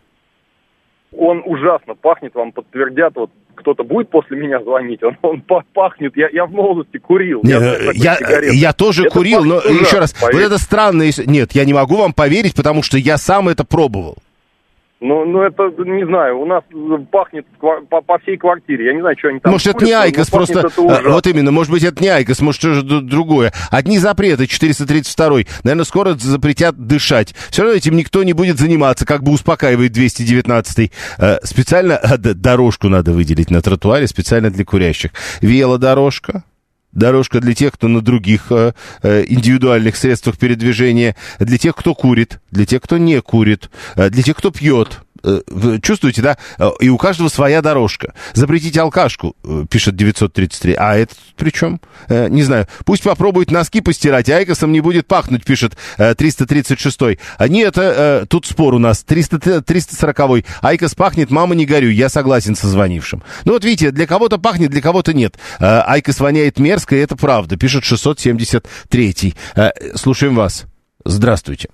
Он ужасно пахнет, вам подтвердят, вот кто-то будет после меня звонить, он, он пахнет, я, я в молодости курил. Не, я, я, я тоже это курил, но ужасно, еще раз, поверьте. Вот это странно, нет, я не могу вам поверить, потому что я сам это пробовал. Ну, ну это, не знаю, у нас пахнет по, по всей квартире, я не знаю, что они там... Может, курят, это не айкос, просто... Вот именно, может быть, это не айкос, может, что-то другое. Одни запреты, четыреста тридцать два. Наверное, скоро запретят дышать. Все равно этим никто не будет заниматься, как бы успокаивает двести девятнадцатый. Специально дорожку надо выделить на тротуаре, специально для курящих. Велодорожка. Дорожка для тех, кто на других э, индивидуальных средствах передвижения, для тех, кто курит, для тех, кто не курит, э, для тех, кто пьет. Э, чувствуете, да? И у каждого своя дорожка. Запретить алкашку, э, пишет девятьсот тридцать три. А этот при чем? Э, не знаю. Пусть попробует носки постирать, а айкосом не будет пахнуть, пишет э, триста тридцать шесть. А нет, э, тут спор у нас. триста сорок. Айкос пахнет, мама, не горюй. Я согласен со звонившим. Ну вот видите, для кого-то пахнет, для кого-то нет. Э, айкос воняет мерзко, и это правда, пишет шестьсот семьдесят три. Э, слушаем вас. Здравствуйте.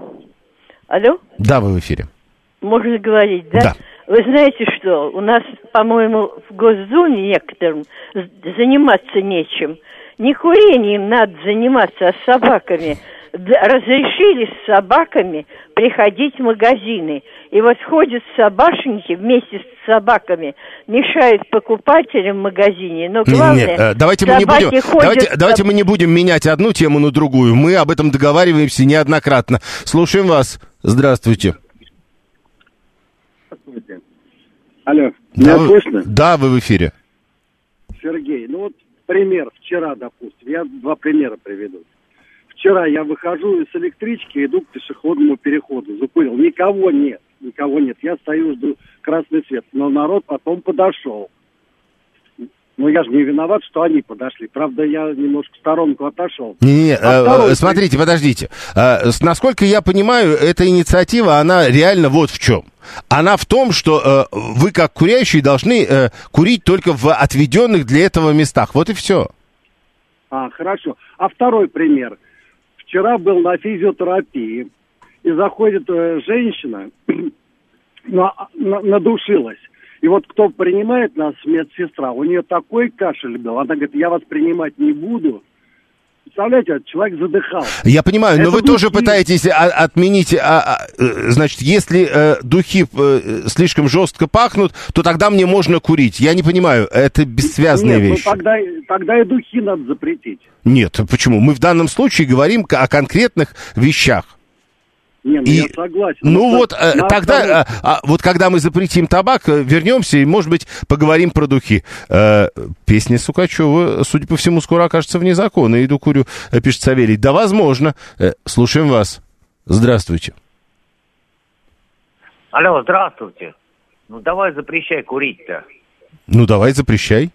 Алло? Да, вы в эфире. Можно говорить, да? Да. Вы знаете что, у нас, по-моему, в Госдуме некоторым заниматься нечем. Не курением надо заниматься, а с собаками. Разрешили с собаками приходить в магазины. И вот ходят собашники вместе с собаками, мешают покупателям в магазине. Но главное, не, не, давайте мы не будем, давайте, давайте мы не будем менять одну тему на другую. Мы об этом договариваемся неоднократно. Слушаем вас. Здравствуйте. Здравствуйте. Алло, да, меня слышно? Да, вы в эфире. Сергей, ну вот пример. Вчера, допустим, я два примера приведу. Вчера я выхожу из электрички, иду к пешеходному переходу, закурил. Никого нет, никого нет. Я стою, жду красный свет. Но народ потом подошел. Ну, я же не виноват, что они подошли. Правда, я немножко в сторонку отошел. Не-не-не, а второй... смотрите, подождите. Насколько я понимаю, эта инициатива, она реально вот в чем. Она в том, что э, вы, как курящие, должны э, курить только в отведенных для этого местах. Вот и все. А, хорошо. А второй пример. Вчера был на физиотерапии, и заходит э, женщина, на, на, надушилась. И вот кто принимает нас, медсестра, у нее такой кашель был. Она говорит, я вас принимать не буду. Представляете, человек задыхал. Я понимаю, но Это вы духи. тоже пытаетесь а, отменить, а, а, значит, если э, духи э, слишком жестко пахнут, то тогда мне можно курить. Я не понимаю, это бессвязная Нет, вещь. Ну, тогда, тогда и духи надо запретить. Нет, почему? Мы в данном случае говорим о конкретных вещах. Не, ну и, я согласен. Ну вот, э, тогда, а, а, вот когда мы запретим табак, вернемся и, может быть, поговорим про духи. Э, песня Сукачева, судя по всему, скоро окажется вне закона. Иду курю, пишет Савелий. Да, возможно. Э, слушаем вас. Здравствуйте. Алло, здравствуйте. Ну, давай запрещай курить-то. Ну, давай запрещай.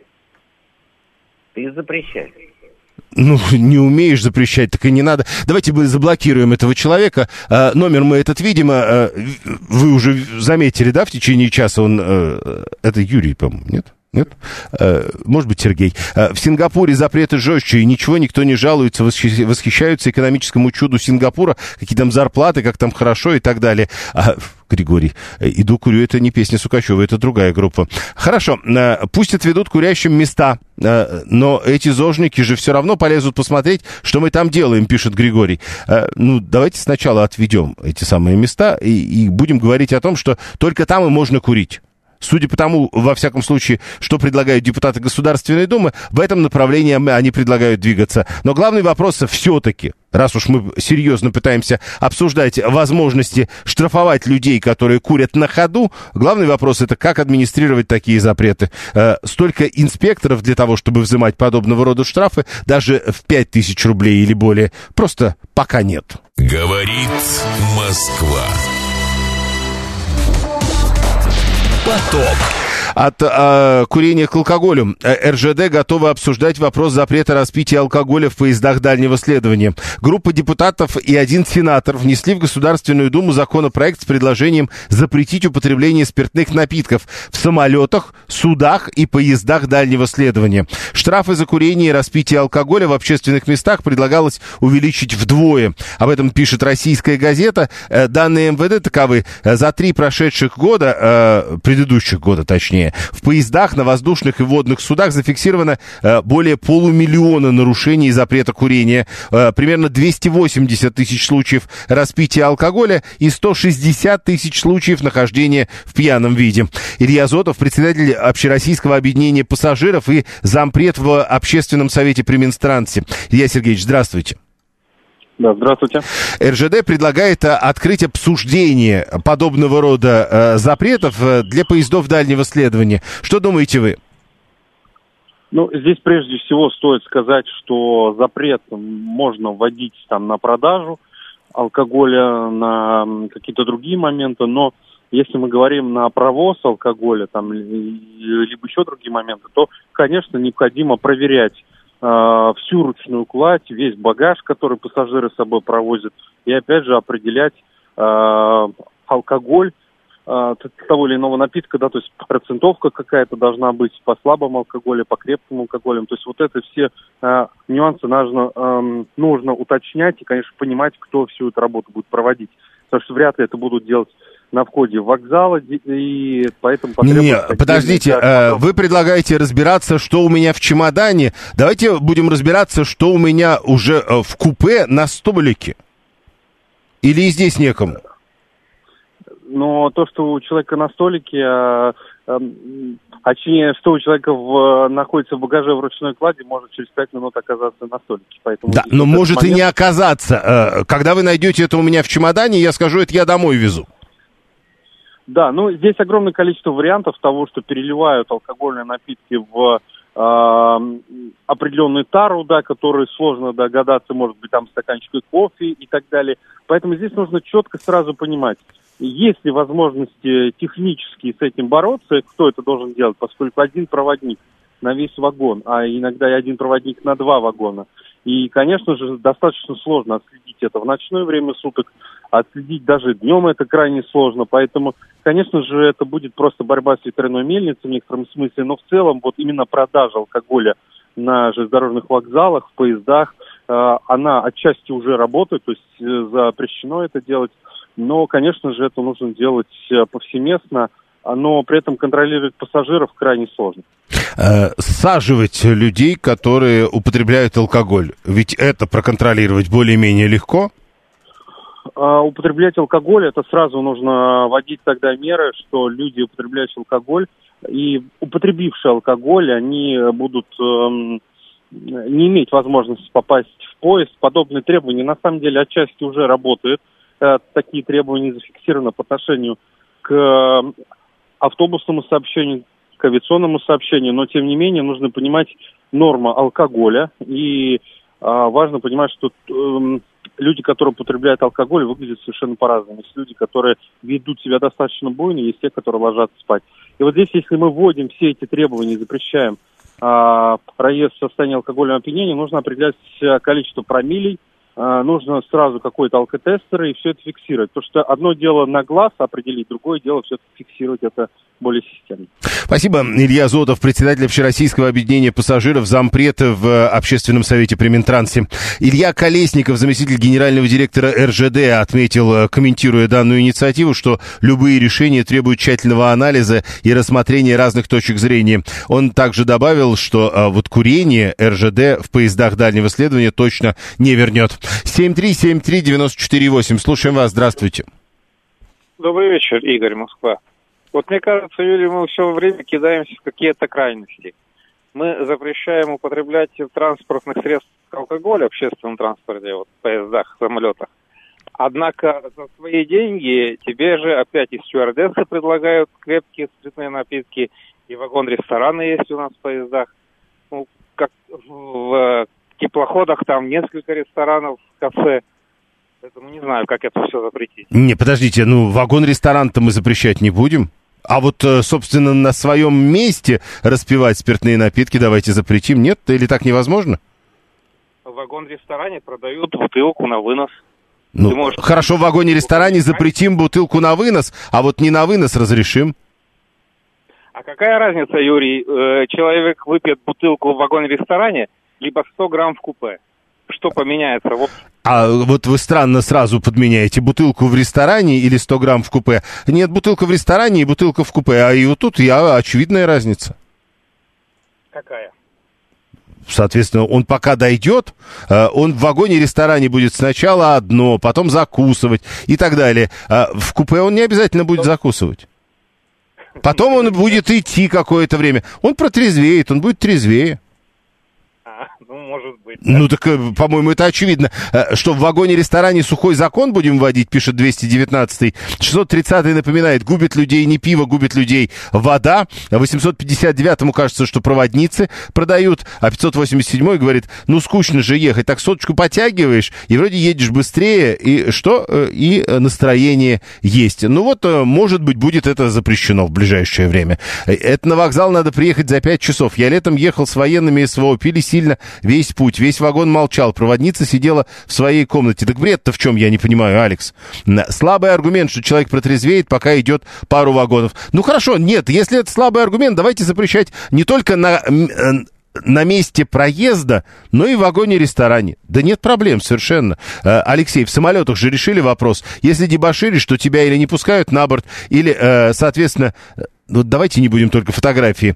Ты запрещай. Ну, не умеешь запрещать, так и не надо. Давайте мы заблокируем этого человека. А, номер мы этот, видимо, а, вы уже заметили, да, в течение часа он... А, это Юрий, по-моему, нет? Нет? Может быть, Сергей. В Сингапуре запреты жестче, и ничего никто не жалуется, восхищаются экономическому чуду Сингапура, какие там зарплаты, как там хорошо и так далее. А, Григорий, «Иду курю» — это не песня Сукачева, это другая группа. Хорошо, пусть отведут курящим места, но эти зожники же все равно полезут посмотреть, что мы там делаем, пишет Григорий. Ну, давайте сначала отведем эти самые места и, и будем говорить о том, что только там и можно курить. Судя по тому, во всяком случае, что предлагают депутаты Государственной Думы, в этом направлении они предлагают двигаться. Но главный вопрос все-таки, раз уж мы серьезно пытаемся обсуждать возможности штрафовать людей, которые курят на ходу, главный вопрос — это как администрировать такие запреты. Э, столько инспекторов для того, чтобы взимать подобного рода штрафы, даже в пять тысяч рублей или более, просто пока нет. Говорит Москва. Поток. От э, курения к алкоголю. эр жэ дэ готова обсуждать вопрос запрета распития алкоголя в поездах дальнего следования. Группа депутатов и один сенатор внесли в Государственную Думу законопроект с предложением запретить употребление спиртных напитков в самолетах, судах и поездах дальнего следования. Штрафы за курение и распитие алкоголя в общественных местах предлагалось увеличить вдвое. Об этом пишет «Российская газета». Данные эм вэ дэ таковы: за три прошедших года, э, предыдущих года точнее, в поездах, на воздушных и водных судах зафиксировано э, более полумиллиона нарушений запрета курения, э, примерно двести восемьдесят тысяч случаев распития алкоголя и сто шестьдесят тысяч случаев нахождения в пьяном виде. Илья Зотов, председатель Общероссийского объединения пассажиров и зампред в Общественном совете при Минтрансе. Илья Сергеевич, здравствуйте. Да, здравствуйте. эр жэ дэ предлагает открыть обсуждение подобного рода э, запретов для поездов дальнего следования. Что думаете вы? Ну, здесь прежде всего стоит сказать, что запрет можно вводить там на продажу алкоголя, на какие-то другие моменты, но если мы говорим на провоз алкоголя, там, либо еще другие моменты, то, конечно, необходимо проверять всю ручную кладь, весь багаж, который пассажиры с собой провозят, и опять же определять э, алкоголь э, того или иного напитка, да, то есть процентовка какая-то должна быть по слабому алкоголю, по крепкому алкоголю, то есть вот это все э, нюансы нужно, э, нужно уточнять и, конечно, понимать, кто всю эту работу будет проводить, потому что вряд ли это будут делать на входе в вокзал, и поэтому... Нет, подождите, э, вы предлагаете разбираться, что у меня в чемодане. Давайте будем разбираться, что у меня уже в купе на столике. Или и здесь некому? Но то, что у человека на столике, а, а, точнее, что у человека в, находится в багаже в ручной клади, может через пять минут оказаться на столике. Поэтому да, но может момент... и не оказаться. Когда вы найдете это у меня в чемодане, я скажу, это я домой везу. Да, ну здесь огромное количество вариантов того, что переливают алкогольные напитки в э, определенную тару, да, которые сложно догадаться, может быть, там стаканчик кофе и так далее. Поэтому здесь нужно четко сразу понимать, есть ли возможности технически с этим бороться, кто это должен делать, поскольку один проводник на весь вагон, а иногда и один проводник на два вагона. И, конечно же, достаточно сложно отследить это в ночное время суток, отследить даже днем это крайне сложно, поэтому, конечно же, это будет просто борьба с ветряной мельницей в некотором смысле, но в целом вот именно продажа алкоголя на железнодорожных вокзалах, в поездах, э, она отчасти уже работает, то есть э, запрещено это делать, но, конечно же, это нужно делать э, повсеместно, но при этом контролировать пассажиров крайне сложно. Э, саживать людей, которые употребляют алкоголь, ведь это проконтролировать более-менее легко? Употреблять алкоголь, это сразу нужно вводить тогда меры, что люди, употребляющие алкоголь и употребившие алкоголь, они будут эм, не иметь возможности попасть в поезд. Подобные требования на самом деле отчасти уже работают. Э, такие требования зафиксированы по отношению к э, автобусному сообщению, к авиационному сообщению, но тем не менее нужно понимать норму алкоголя и э, важно понимать, что э, люди, которые употребляют алкоголь, выглядят совершенно по-разному. Есть люди, которые ведут себя достаточно буйно, есть те, которые ложатся спать. И вот здесь, если мы вводим все эти требования, запрещаем а, проезд в состоянии алкогольного опьянения, нужно определять количество промиллей нужно сразу какой-то алкотестер и все это фиксировать. Потому что одно дело на глаз определить, другое дело все-таки фиксировать это более системно. Спасибо. Илья Зотов, председатель Общероссийского объединения пассажиров, зампред в Общественном совете при Минтрансе. Илья Колесников, заместитель генерального директора эр жэ дэ, отметил, комментируя данную инициативу, что любые решения требуют тщательного анализа и рассмотрения разных точек зрения. Он также добавил, что а, вот курение эр жэ дэ в поездах дальнего следования точно не вернет. семь три семь три девять четыре восемь. Слушаем вас. Здравствуйте. Добрый вечер, Игорь, Москва. Вот мне кажется, Юрий, мы все время кидаемся в какие-то крайности. Мы запрещаем употреблять в транспортных средствах алкоголь в общественном транспорте, вот, в поездах, в самолетах. Однако за свои деньги тебе же опять и стюардессы предлагают крепкие спиртные напитки, и вагон-рестораны есть у нас в поездах. Ну, как в теплоходах там несколько ресторанов, кафе. Поэтому не знаю, как это все запретить. Не, подождите, ну вагон-ресторан-то мы запрещать не будем. А вот, собственно, на своем месте распивать спиртные напитки давайте запретим. Нет? Или так невозможно? В вагон-ресторане продают бутылку на вынос. Ну, можешь... хорошо, в вагоне-ресторане запретим бутылку на вынос, а вот не на вынос разрешим. А какая разница, Юрий? Человек выпьет бутылку в вагоне-ресторане, либо сто грамм в купе. Что поменяется? Вот. А вот вы странно сразу подменяете бутылку в ресторане или сто грамм в купе. Нет, бутылка в ресторане и бутылка в купе. А и вот тут я очевидная разница. Какая? Соответственно, он пока дойдет, он в вагоне-ресторане будет сначала одно, потом закусывать и так далее. А в купе он не обязательно будет закусывать. Потом он будет идти какое-то время. Он протрезвеет, он будет трезвее. Ну, может быть. Да. Ну, так, по-моему, это очевидно. Что в вагоне-ресторане сухой закон будем вводить, пишет двести девятнадцатый. шестьсот тридцатый напоминает, губит людей не пиво, губит людей вода. восемьсот пятьдесят девятому кажется, что проводницы продают. А пятьсот восемьдесят седьмой говорит, ну, скучно же ехать. Так соточку потягиваешь, и вроде едешь быстрее, и что? И настроение есть. Ну, вот, может быть, будет это запрещено в ближайшее время. Это на вокзал надо приехать за пять часов. Я летом ехал с военными СВО, пили сильно весь путь, весь вагон молчал, проводница сидела в своей комнате. Так бред-то в чем, я не понимаю, Алекс? Слабый аргумент, что человек протрезвеет, пока идет пару вагонов. Ну хорошо, нет, если это слабый аргумент, давайте запрещать не только на, на месте проезда, но и в вагоне-ресторане. Да нет проблем совершенно. Алексей, в самолетах же решили вопрос. Если дебоширишь, то тебя или не пускают на борт, или, соответственно... Ну, давайте не будем только фотографии.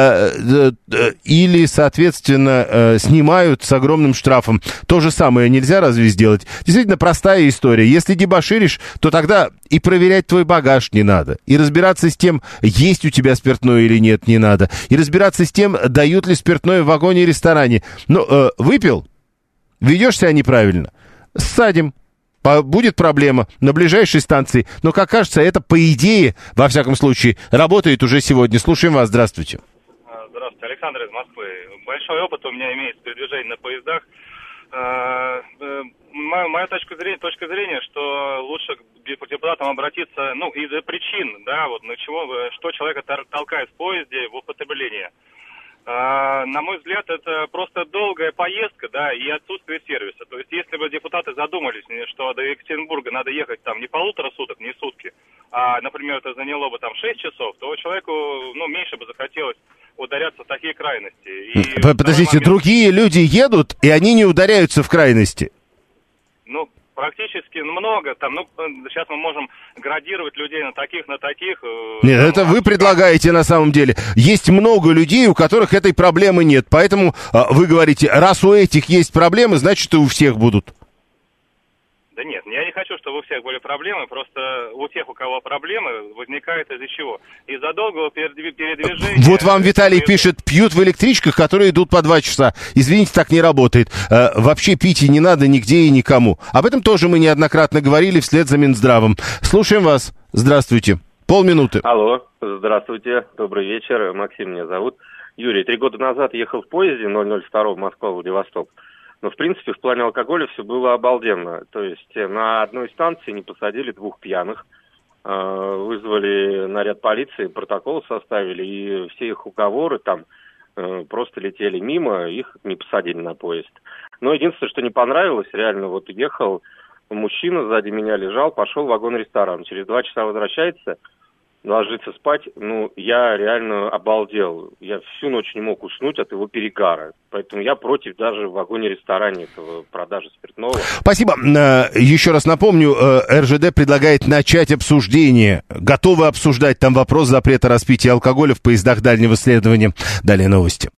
Или, соответственно, снимают с огромным штрафом. То же самое нельзя разве сделать? Действительно простая история. Если дебоширишь, то тогда и проверять твой багаж не надо. И разбираться с тем, есть у тебя спиртное или нет, не надо. И разбираться с тем, дают ли спиртное в вагоне и ресторане. Ну, выпил? Ведешь себя неправильно? Ссадим. Будет проблема на ближайшей станции. Но, как кажется, это, по идее, во всяком случае, работает уже сегодня. Слушаем вас. Здравствуйте. Здравствуйте. Александр из Москвы. Большой опыт у меня имеется передвижение на поездах. Моя, моя точка зрения, точка зрения, что лучше к депутатам обратиться, ну, из-за причин, да, вот, на чего, что человека толкает в поезде в употребление. Uh, на мой взгляд, это просто долгая поездка, да, и отсутствие сервиса. То есть, если бы депутаты задумались, что до Екатеринбурга надо ехать там не полутора суток, не сутки, а, например, это заняло бы там шесть часов, то человеку, ну, меньше бы захотелось ударяться в такие крайности. И Подождите, момент... другие люди едут, и они не ударяются в крайности? Ну, практически много. Там, ну, сейчас мы можем градировать людей на таких, на таких. Нет, это вы предлагаете на самом деле. Есть много людей, у которых этой проблемы нет. Поэтому вы говорите, раз у этих есть проблемы, значит и у всех будут. Да нет, я не хочу, чтобы у всех были проблемы, просто у тех, у кого проблемы, возникает из-за чего? Из-за долгого передвижения... Вот вам Виталий пишет, пьют в электричках, которые идут по два часа. Извините, так не работает. Э, вообще пить и не надо нигде и никому. Об этом тоже мы неоднократно говорили вслед за Минздравом. Слушаем вас. Здравствуйте. Полминуты. Алло, здравствуйте, добрый вечер, Максим меня зовут. Юрий, три года назад ехал в поезде ноль ноль два Москва-Владивосток. Но, в принципе, в плане алкоголя все было обалденно. То есть на одной станции не посадили двух пьяных, вызвали наряд полиции, протокол составили, и все их уговоры там э, просто летели мимо, их не посадили на поезд. Но единственное, что не понравилось, реально, вот ехал мужчина, сзади меня лежал, пошел в вагон-ресторан. Через два часа возвращается, ложится спать. Ну, я реально обалдел. Я всю ночь не мог уснуть от его перегара. Поэтому я против даже в вагоне-ресторане этого продажи спиртного. Спасибо. Еще раз напомню, эр жэ дэ предлагает начать обсуждение. Готовы обсуждать там вопрос запрета распития алкоголя в поездах дальнего следования. Далее новости.